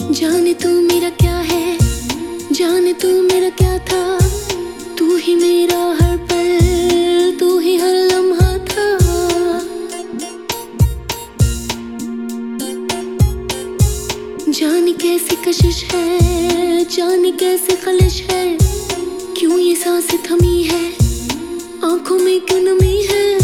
जाने तू मेरा क्या है, जाने तू मेरा क्या था। तू ही मेरा हर पल, तू ही हर लम्हा था। जाने कैसी कशिश है, जाने कैसे खलिश है, क्यों ये सांसें थमी है, आंखों में क्यों नमी है।